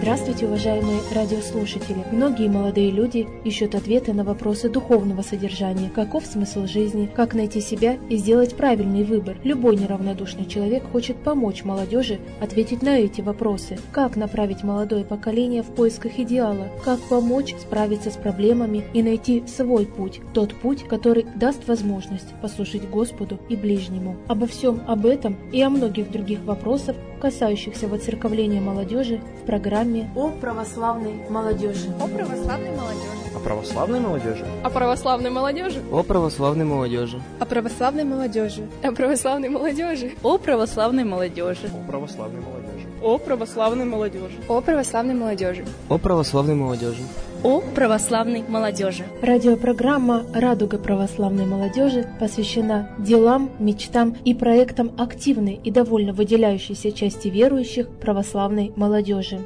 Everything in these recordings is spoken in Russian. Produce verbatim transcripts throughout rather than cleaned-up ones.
Здравствуйте, уважаемые радиослушатели! Многие молодые люди ищут ответы на вопросы духовного содержания. Каков смысл жизни? Как найти себя и сделать правильный выбор? Любой неравнодушный человек хочет помочь молодежи ответить на эти вопросы. Как направить молодое поколение в поисках идеала? Как помочь справиться с проблемами и найти свой путь? Тот путь, который даст возможность послушать Господу и ближнему. Обо всем об этом и о многих других вопросах, касающихся воцерковления молодежи, в программе «О православной молодежи». О православной молодежи. О православной молодежи. О православной молодежи. О православной молодежи. О православной молодежи. О православной молодежи. О православной молодежи. О православной молодежи. О православной молодежи. О православной молодежи. О православной молодежи. О православной молодежи. Радиопрограмма «Радуга православной молодежи» посвящена делам, мечтам и проектам активной и довольно выделяющейся части верующих православной молодежи.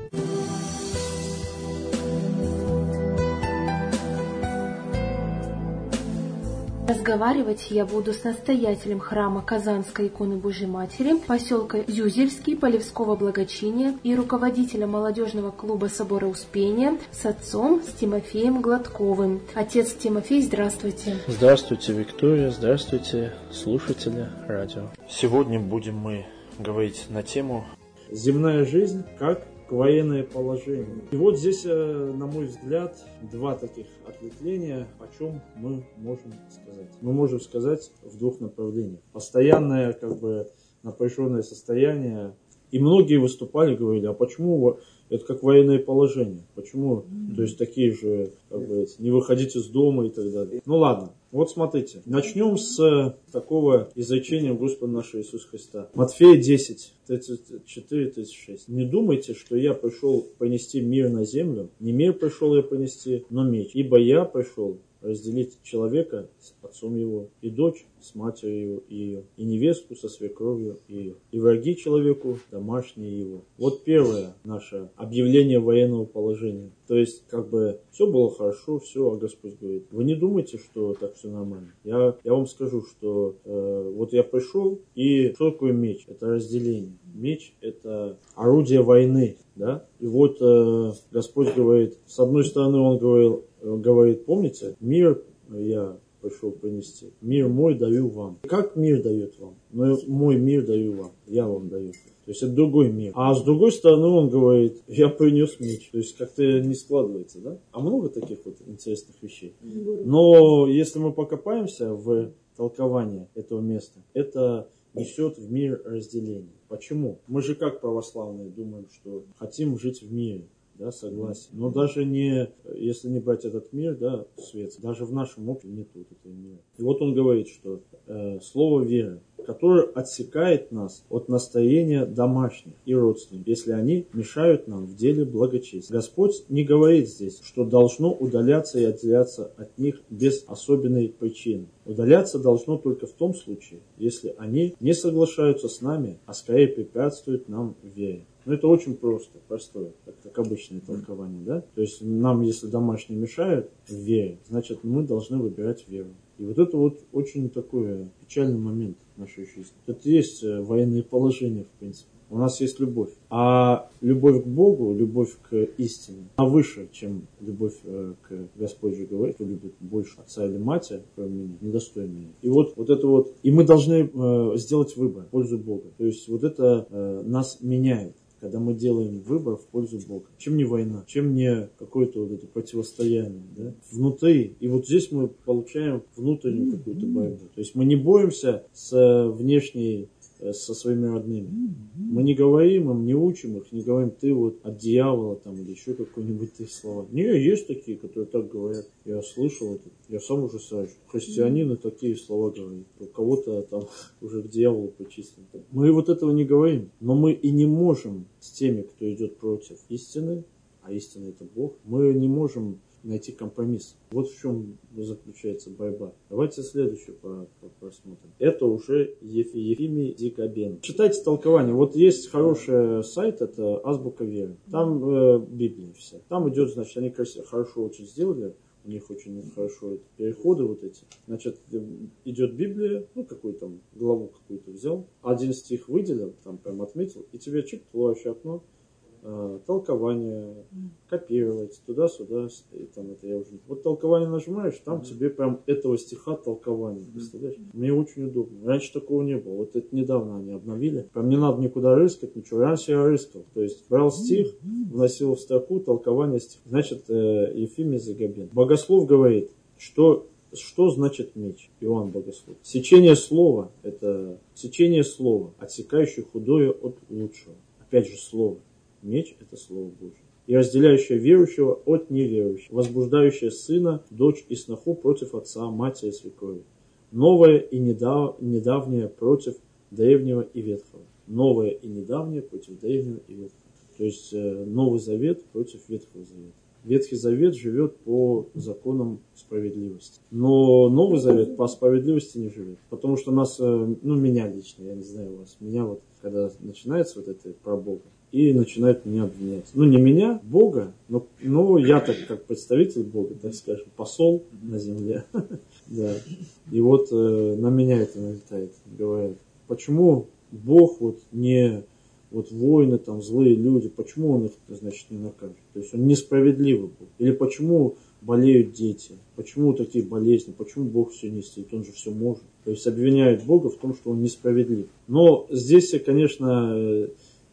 Разговаривать я буду с настоятелем храма Казанской иконы Божьей Матери, поселка Зюзельский, Полевского благочиния и руководителем молодежного клуба Собора Успения, с отцом, с Тимофеем Гладковым. Отец Тимофей, здравствуйте. Здравствуйте, Виктория, здравствуйте, слушатели радио. Сегодня будем мы говорить на тему «Земная жизнь как военное положение». И вот здесь, на мой взгляд, два таких ответвления, о чем мы можем сказать. Мы можем сказать в двух направлениях. Постоянное, как бы, напряженное состояние. И многие выступали, говорили, а почему это как военное положение? Почему? Mm-hmm. То есть такие же, как бы, не выходить из дома и так далее. Ну ладно, вот смотрите. Начнем с такого изречения Господа нашего Иисуса Христа. Матфея десять, тридцать четыре тридцать шесть. Не думайте, что я пришел принести мир на землю. Не мир пришел я принести, но меч. Ибо я пришел разделить человека с отцом его, и дочь с матерью ее, и невестку со свекровью ее, и враги человеку домашние его. Вот первое наше объявление военного положения. То есть, как бы, все было хорошо, все, а Господь говорит, вы не думайте, что так все нормально. Я, я вам скажу, что э, вот я пришел, и что такое меч? Это разделение. Меч – это орудие войны, да? И вот э, Господь говорит, с одной стороны Он говорил, говорит, помните, мир я пришел принести, мир мой даю вам. Как мир дает вам? Но мой мир даю вам, я вам даю. То есть это другой мир. А с другой стороны он говорит, я принес меч. То есть как-то не складывается, да? А много таких вот интересных вещей. Но если мы покопаемся в толковании этого места, это несет в мир разделение. Почему? Мы же как православные думаем, что хотим жить в мире. Да, согласен. Но даже не, если не брать этот мир, да, свет, даже в нашем обществе нет вот этого мира. И вот он говорит, что э, слово веры, которое отсекает нас от настроения домашних и родственников, если они мешают нам в деле благочестия. Господь не говорит здесь, что должно удаляться и отделяться от них без особенной причины. Удаляться должно только в том случае, если они не соглашаются с нами, а скорее препятствуют нам в вере. Но это очень просто, простое, как, как обычное толкование, да? То есть нам, если домашние мешают в вере, значит мы должны выбирать веру. И вот это вот очень такой печальный момент в нашей жизни. Это есть военные положения, в принципе. У нас есть любовь. А любовь к Богу, любовь к истине, она выше, чем любовь к Господь же говорит, кто любит больше отца или матери, кроме меня, недостоин меня. И вот, вот это вот, и мы должны э, сделать выбор в пользу Бога. То есть вот это э, нас меняет, когда мы делаем выбор в пользу Бога. Чем не война, чем не какое-то вот это противостояние, да? Внутри. И вот здесь мы получаем внутреннюю какую-то борьбу. То есть мы не боремся с внешней, со своими родными. Мы не говорим им, не учим их, не говорим, ты вот от дьявола там или еще какой-нибудь ты слова. Не, есть такие, которые так говорят. Я слышал это, я сам ужасаюсь. Христианины такие слова говорят. У кого-то там уже к дьяволу причислен. Мы вот этого не говорим. Но мы и не можем с теми, кто идет против истины, а истина это Бог, мы не можем найти компромисс. Вот в чем заключается борьба. Давайте следующее просмотрим. Это уже Ефи, Ефимий Дикобен. Читайте толкование. Вот есть хороший сайт, это Азбука Веры. Там э, Библия вся. Там идет, значит, они красиво, хорошо очень сделали. У них очень хорошо это, переходы вот эти. Значит, идет Библия, ну, какую там главу какую-то взял, один стих выделил, там прям отметил, и тебе чик, плывающее окно, э, толкование, копировать туда-сюда, и там это я уже... Вот толкование нажимаешь, там mm-hmm. тебе прям этого стиха толкование, представляешь? Mm-hmm. Мне очень удобно. Раньше такого не было. Вот это недавно они обновили. Прям не надо никуда рыскать, ничего. Раньше я рыскал. То есть брал стих, вносил в строку толкование стиха. Значит, э, Ефимий Загобин. Богослов говорит, что Что значит меч? Иоанн Богослов. Сечение слова – это сечение слова, отсекающее худое от лучшего. Опять же слово. Меч – это слово Божье. И разделяющее верующего от неверующего, возбуждающее сына, дочь и сноху против отца, матери и свекрови. Новое и недав... недавнее против древнего и ветхого. Новое и недавнее против древнего и ветхого. То есть Новый Завет против Ветхого Завета. Ветхий Завет живет по законам справедливости. Но Новый Завет по справедливости не живет. Потому что нас, ну меня лично, я не знаю вас, меня вот, когда начинается вот это про Бога, и начинают меня обвинять. Ну не меня, Бога, но, но я так как представитель Бога, так скажем, посол на земле. Да. И вот на меня это налетает. Говорят, почему Бог вот не... Вот воины, там, злые люди, почему он их, значит, не накажет? То есть он несправедливый был. Или почему болеют дети? Почему такие болезни? Почему Бог все не исцелит? Он же все может. То есть обвиняют Бога в том, что он несправедлив. Но здесь, конечно,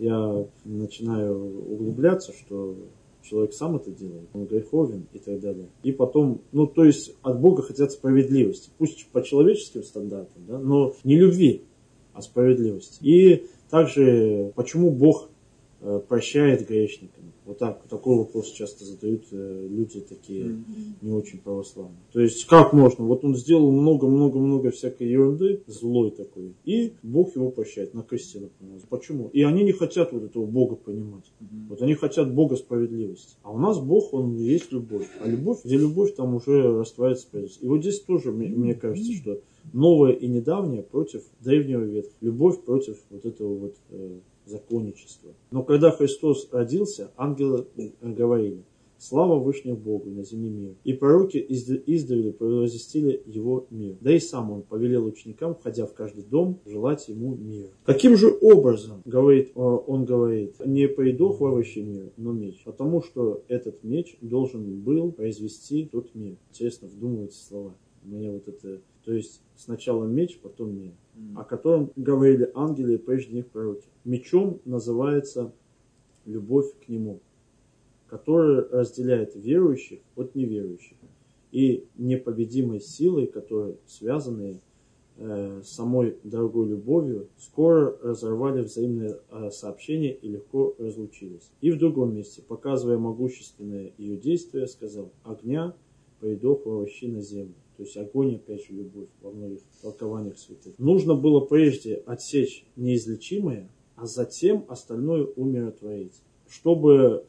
я начинаю углубляться, что человек сам это делает, он греховен и так далее. И потом, ну, то есть от Бога хотят справедливости. Пусть по человеческим стандартам, да, но не любви, а справедливости. И также, почему Бог э, прощает грешникам? Вот так, такой вопрос часто задают э, люди такие mm-hmm. не очень православные. То есть, как можно? Вот он сделал много-много-много всякой ерунды, злой такой, и Бог его прощает, на кресте, например. Почему? И они не хотят вот этого Бога понимать. Mm-hmm. Вот они хотят Бога справедливости. А у нас Бог, он есть любовь. А любовь, где любовь, там уже растворяется справедливость. И вот здесь тоже, мне, мне кажется, что новое и недавнее против древнего ветра. Любовь против вот этого вот э, законничества. Но когда Христос родился, ангелы говорили: слава Вышних Богу на земле мир. И пророки издавна провозвестили его мир. Да и сам он повелел ученикам, входя в каждый дом, желать ему мира. Каким же образом, говорит, он говорит, не придох вообще мир, но меч? Потому что этот меч должен был произвести тот мир. Интересно, вдумывайте слова. У меня вот это... То есть сначала меч, потом мир, mm. о котором говорили ангелы и прежде них пророки. Мечом называется любовь к нему, которая разделяет верующих от неверующих. И непобедимой силой, которые связаны э, самой дорогой любовью, скоро разорвали взаимные э, сообщения и легко разлучились. И в другом месте, показывая могущественное ее действие, сказал: огня придох вообще на землю. То есть огонь, опять же, любовь во многих толкованиях святых. Нужно было прежде отсечь неизлечимое, а затем остальное умиротворить. Чтобы,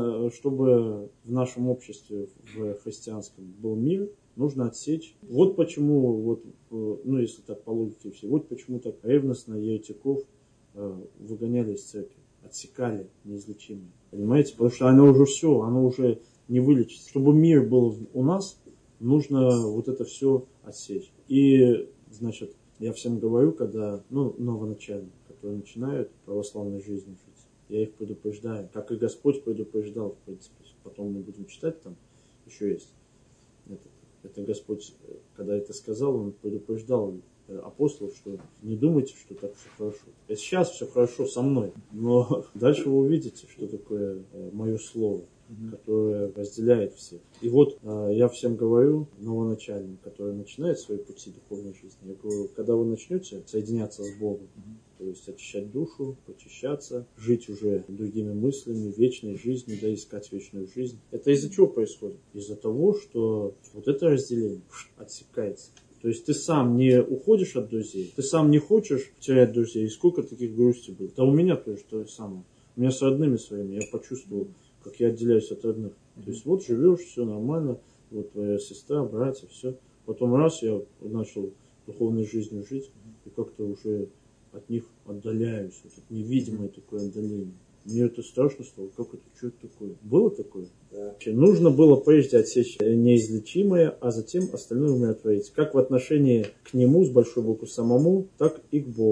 чтобы в нашем обществе, в христианском, был мир, нужно отсечь. Вот почему, вот, ну если так по логике все, вот почему так ревностно еретиков выгоняли из церкви, отсекали неизлечимое. Понимаете? Потому что оно уже все, оно уже не вылечится. Чтобы мир был у нас, нужно вот это все отсечь. И, значит, я всем говорю, когда, ну, новоначальные, которые начинают православной жизнью жить, я их предупреждаю, как и Господь предупреждал, в принципе. Потом мы будем читать, там еще есть. Это, это Господь, когда это сказал, Он предупреждал апостолов, что не думайте, что так все хорошо. И сейчас все хорошо со мной, но дальше вы увидите, что такое мое слово, которое разделяет всех. И вот э, я всем говорю, новоначальным, которые начинают свои пути духовной жизни, я говорю, когда вы начнете соединяться с Богом, mm-hmm. то есть очищать душу, почищаться, жить уже другими мыслями, вечной жизнью, да, искать вечную жизнь. Это из-за чего происходит? Из-за того, что вот это разделение отсекается. То есть ты сам не уходишь от друзей, ты сам не хочешь терять друзей. И сколько таких грусти было? Да у меня тоже то же самое. У меня с родными своими я почувствовал, как я отделяюсь от родных. Mm-hmm. То есть вот живешь, все нормально, вот твоя сестра, братья, все. Потом раз я начал духовной жизнью жить, mm-hmm. и как-то уже от них отдаляюсь. Вот это невидимое mm-hmm. такое отдаление. Мне это страшно стало. Как это, что это такое? Было такое? Да. Нужно было прежде отсечь неизлечимое, а затем остальное умиротворить. Как в отношении к нему, с большой буквы самому, так и к Богу.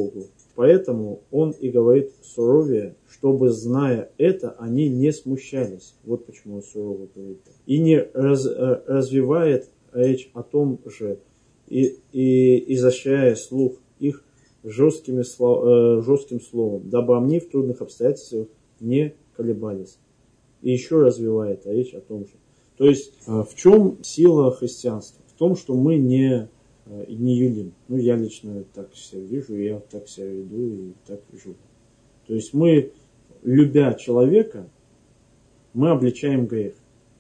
Поэтому он и говорит суровее, чтобы, зная это, они не смущались. Вот почему он сурово говорит. И не раз, развивает речь о том же, и, и изощряя слух их жесткими, жестким словом, дабы они в трудных обстоятельствах не колебались. И еще развивает речь о том же. То есть, в чем сила христианства? В том, что мы не, не юлим. Ну, я лично так себя вижу, я так себя веду и так живу. То есть, мы, любя человека, мы обличаем грех.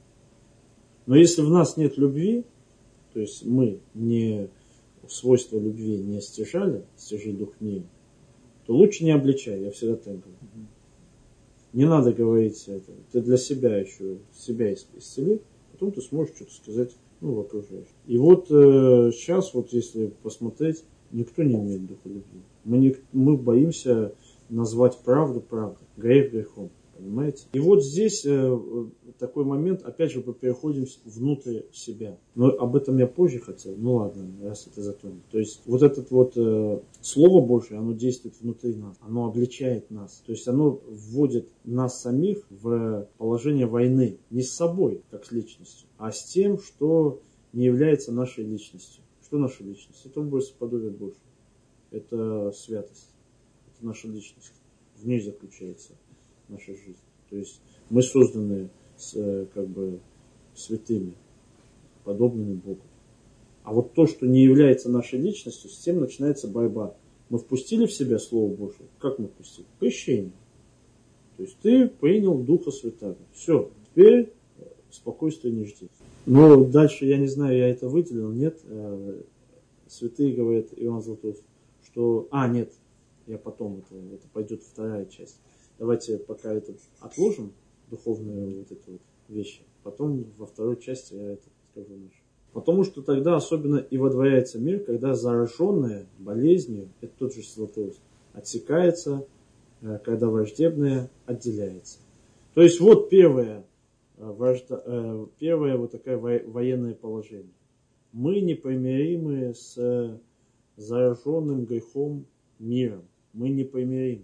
Но если в нас нет любви, то есть, мы не свойства любви не стяжали, стяжи дух мира, то лучше не обличай, я всегда так говорю. Не надо говорить это. Ты для себя еще себя исцели, потом ты сможешь что-то сказать, ну, в окружающих. И вот э, сейчас, вот если посмотреть, никто не имеет духа любви. Мы, не, мы боимся назвать правду правдой, грех грехом. Понимаете? И вот здесь э, такой момент, опять же, мы переходим внутрь себя. Но об этом я позже хотел. Ну ладно, раз это затронем. То есть вот это вот э, Слово Божие, оно действует внутри нас. Оно обличает нас. То есть оно вводит нас самих в положение войны. Не с собой, как с личностью, а с тем, что не является нашей личностью. Что наша личность? Это образ и подобие Божие. Это святость. Это наша личность. В ней заключается наша жизнь. То есть мы созданы с, как бы святыми, подобными Богу. А вот то, что не является нашей личностью, с тем начинается борьба. Мы впустили в себя Слово Божие. Как мы впустили? Крещение. То есть ты принял Духа Святаго. Все, теперь спокойствия не жди. Но дальше, я не знаю, я это выделил, нет. Святые говорят, Иоанн Златоуст, что... А, нет, я потом, это, это пойдет вторая часть. Давайте пока это отложим, духовные вот эти вот вещи. Потом во второй части я это скажу. Потому что тогда особенно и водворяется мир, когда зараженное болезнью, это тот же Златоуст, отсекается, когда враждебное отделяется. То есть вот первое, вражда, первое вот такое военное положение. Мы непримиримы с зараженным грехом миром. Мы непримиримы.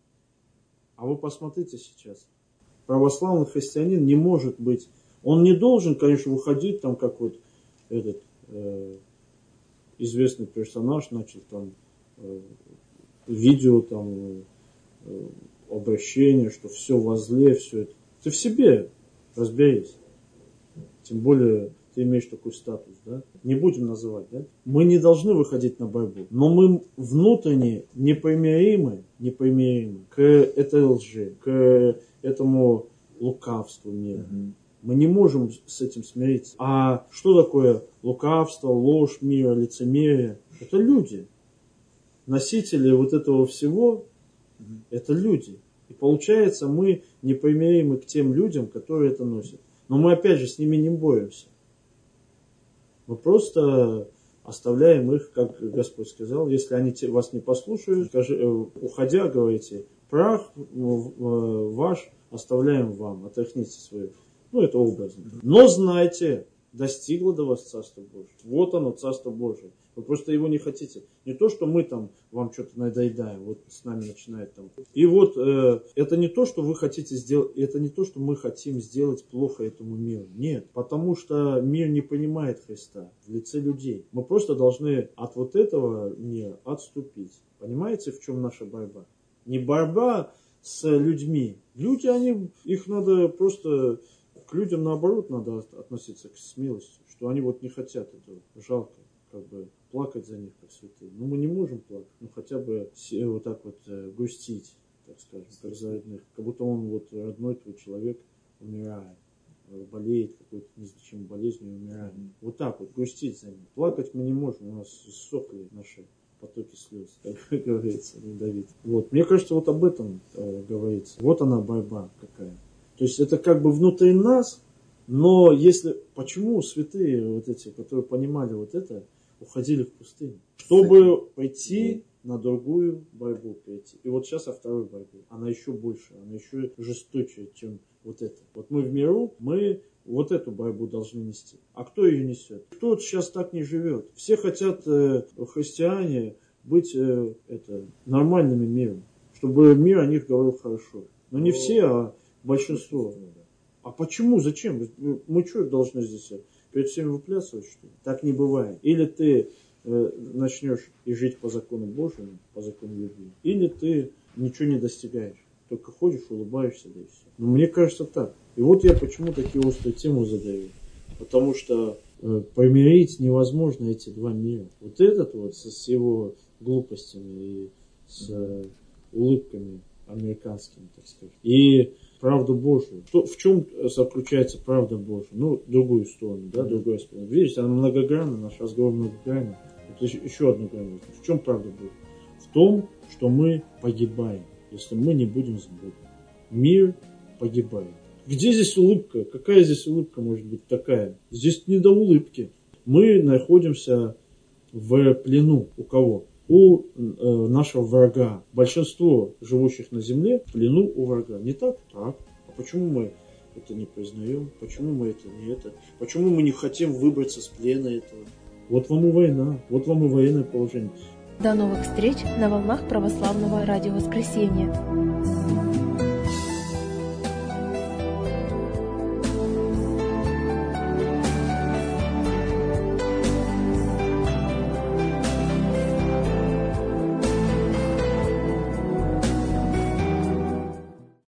А вы посмотрите сейчас. Православный христианин не может быть, он не должен, конечно, выходить там, как вот этот э, известный персонаж начал там э, видео там э, обращение, что все во зле, все это. Ты в себе разберись. Тем более ты имеешь такой статус, да? Не будем называть, да? Мы не должны выходить на борьбу, но мы внутренне непримиримы, непримиримы к этой лжи, к этому лукавству мира. Mm-hmm. Мы не можем с этим смириться. А что такое лукавство, ложь мира, лицемерие? Это люди. Носители вот этого всего, mm-hmm. это люди. И получается, мы непримиримы к тем людям, которые это носят. Но мы опять же с ними не боремся. Мы просто оставляем их, как Господь сказал, если они вас не послушают, скажи, уходя, говорите, прах ваш оставляем вам, отряхните свою. Ну, это образно. Но знайте, достигло до вас Царство Божие. Вот оно, Царство Божие. Вы просто его не хотите. Не то, что мы там вам что-то надоедаем, вот с нами начинает там. И вот э, это не то, что вы хотите сделать, это не то, что мы хотим сделать плохо этому миру. Нет, потому что мир не понимает Христа в лице людей. Мы просто должны от вот этого мира отступить. Понимаете, в чем наша борьба? Не борьба с людьми. Люди, они, их надо просто, к людям наоборот надо относиться с милостью, что они вот не хотят этого, жалко. Как бы плакать за них, как святые. Но мы не можем плакать, ну хотя бы вот так вот э, грустить, так скажем, как за родных. Как будто он вот родной твой человек умирает, болеет какой-то неизлечимой болезнью и умирает. Mm-hmm. Вот так вот грустить за ним. Плакать мы не можем, у нас иссохли наши потоки слез, как говорится, Давид. Вот. Мне кажется, вот об этом э, говорится. Вот она борьба какая. То есть это как бы внутри нас, но если... Почему святые вот эти, которые понимали вот это, уходили в пустыню? Чтобы пойти на другую борьбу прийти. И вот сейчас о второй борьбе. Она еще больше, она еще жесточе, чем вот это. Вот мы в миру, мы вот эту борьбу должны нести. А кто ее несет? Кто вот сейчас так не живет? Все хотят, э, христиане, быть э, это, нормальными миром, чтобы мир о них говорил хорошо. Но не все, а большинство. А почему? Зачем? Мы что должны здесь перед всеми выплясывать, что ли? Так не бывает. Или ты э, начнешь и жить по закону Божьему, по закону любви, или ты ничего не достигаешь. Только ходишь, улыбаешься, да и все. Но мне кажется так. И вот я почему такие острые темы задаю. Потому что э, помирить невозможно эти два мира. Вот этот вот с, с его глупостями и с э, улыбками американскими, так сказать. И правду Божию. Что, в чем заключается правда Божия? Ну, другую сторону, да, другую сторону. Видите, она многогранна, наш разговор многогранен. Это еще одна грань. В чем правда Божия? В том, что мы погибаем, если мы не будем с Богом. Мир погибает. Где здесь улыбка? Какая здесь улыбка может быть такая? Здесь не до улыбки. Мы находимся в плену. У кого? У э, нашего врага. Большинство живущих на земле в плену у врага. Не так? Так. А почему мы это не признаем? Почему мы это не это? Почему мы не хотим выбраться с плена этого? Вот вам и война. Вот вам и военное положение. До новых встреч на волнах православного радио Воскресенья.